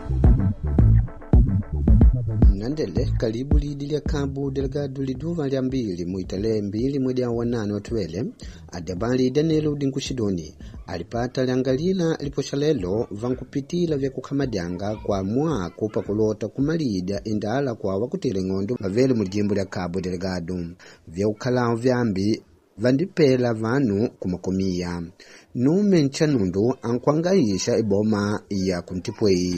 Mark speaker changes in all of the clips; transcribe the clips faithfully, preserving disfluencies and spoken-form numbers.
Speaker 1: Nandele karibu lidi lya Cabo Delgado liduva lya mbili muitale mbili mwedi ya wanane watwele adabali Danilo Dinkushidoni alipata liangalila liposhalelo vankupitila vya kukamadianga kwa mwako pakulota kumalida indala kwa wakutile ngondo vavele mujimbo lya Cabo Delgado vya ukalao vyambi vandipela vanu kumakomia nume nchanundu ankwangayisha iboma ya kuntipwei.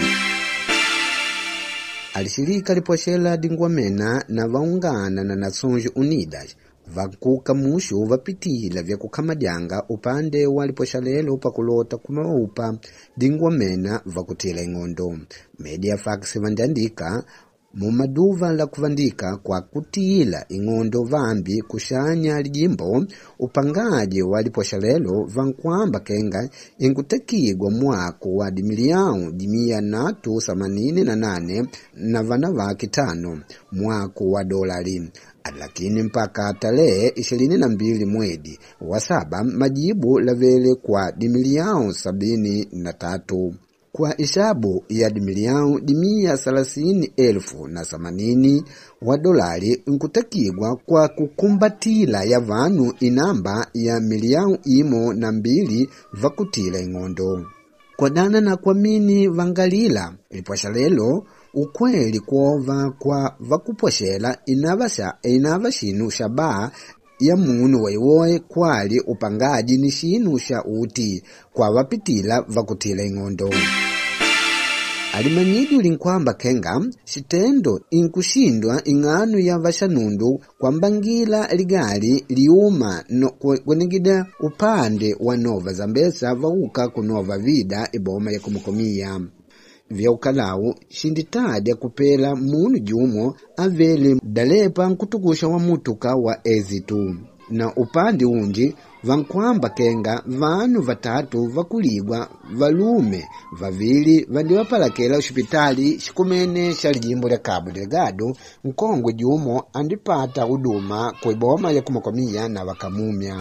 Speaker 1: Alishirika liposhela dingwamena na vaungana na Nações Unidas vakuka mushu vapitila vya kukamadianga upande wa liposhalelo pakulota kumaupa dingwamena vakutila ngondo. Mediafax vandandika mumaduva la kuvandika kwa kutila ingondo vambi kushanya lijimbo upangaji wa liposhalelo vankwamba kenga inkutakigwa mwako wa dimiliao dimia natu samanini na nane na vana vaki tano mwako wa dolari. Lakini mpaka tarehe ishirini na mbili mwezi wa saba majibu lavele kwa dimiliao sabini na tatu. Kwa isabu ya dimiliao dimia salasini elfu na samanini wa dolari nkutakigwa kwa kukumbatila ya vanu inamba ya miliao imo na mbili vakutila ingondo. Kwa dana na kwa mini vangalila liposhalelo ukweli kuova kwa vakuposhela inavasha inavashinu shabaa ya munu waiwoe kwali upangaji ni shinu sha uti kwa vapitila vakutila ingondo. Alimanyidu linkwamba kenga shitendo inkushindwa inganu ya vashanundu kwa mbangila ligali liuma no kwenegida upande wa Nova Zambesa vauka kunova vida iboma ya kumukomia. Vya ukalau shinditadia kupela munu jumo avele dalepa nkutukusha wa mutuka wa ezitu. Na upande unji vankwamba kenga vanu vatatu vakuligwa valume vavili vandiwapalakela hospitali shikumene sha lijimbo lya Cabo Delgado nkongwe jumo andipata huduma kwa iboma ya kumakomia na vakamumya.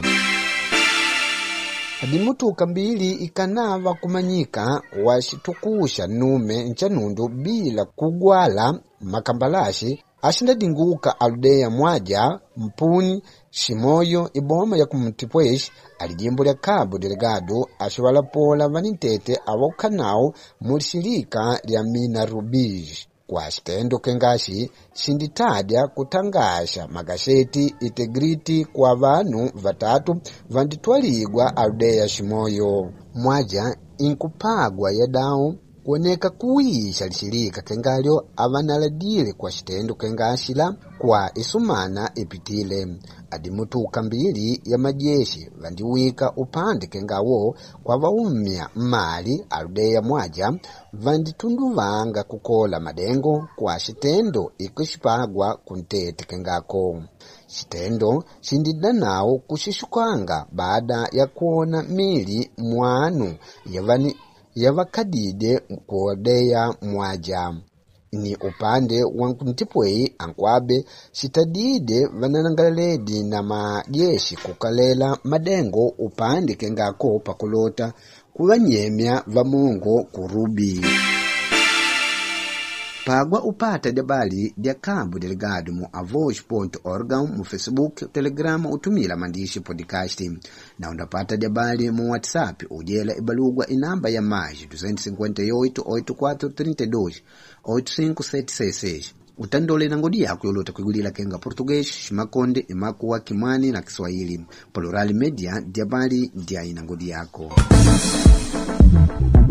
Speaker 1: Adimutuka mbili ikanava kumanyika washitukusha nume nchanundu bila kugwala makambalashi ashinda dinguka aldeya mwaja mpuni shimoyo iboma ya kumutipwesh alijimbo lya Cabo Delgado ashiwala pola vanintete awakanao mulishirika lya Mina Rubige. Kwa shitendo kengashi shinditadia kutangasha magasheti itegriti kwa vanu vatatu vanditwaligwa aldeya shimoyo mwaja inkupagwa ya dao kuoneka kuisha lishirika kengalyo avanaladile kwa shitendo kengashila kwa isumana ipitile. Adimutuka mbili ya majeshi vandiwika upande kengawo kwa vaumya mali aldeya mwaja vanditunduvanga kukola madengo kwa shitendo ikishipagwa kuntete kengako. Shitendo shindidanao kushishukanga baada ya kuona mili mwanu yavani yavakadide kuodeya mwaja. Ni upande wankutipwei ankwabe shitadide vananangaledi na majeshi kukalela madengo upande kengako pakulota kuvanyemya vamongo kurubi. Pagwa upata debali dia Cabo Delgado mu avoice ponto org mu Facebook, Telegram utumila mandishi podcast. Na undapata debali mu WhatsApp ujela ibalugwa inamba ya maji two five eight, eight four three two, eight five seven six. Utandole na ngodi yako yolota kwigulila kenga Portuguese, Shimakonde, Imakuwa, Kimani na Kiswahili. Plural Media debali dia ina ngodi yako.